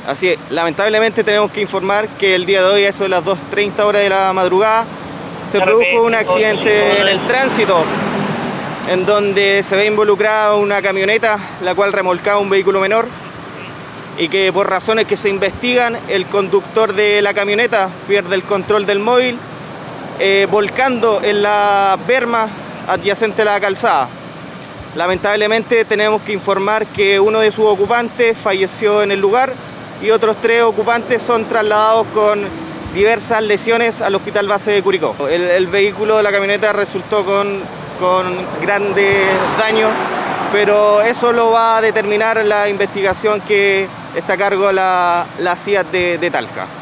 Así es, lamentablemente tenemos que informar que el día de hoy, a eso de las 2:30 horas de la madrugada, se produjo un accidente en el tránsito, en donde se ve involucrada una camioneta, la cual remolcaba un vehículo menor, y que por razones que se investigan, el conductor de la camioneta pierde el control del móvil, volcando en la berma adyacente a la calzada. Lamentablemente tenemos que informar que uno de sus ocupantes falleció en el lugar y otros 3 ocupantes son trasladados con diversas lesiones al Hospital Base de Curicó. El vehículo de la camioneta resultó con grandes daños, pero eso lo va a determinar la investigación que está a cargo la CIAT de Talca.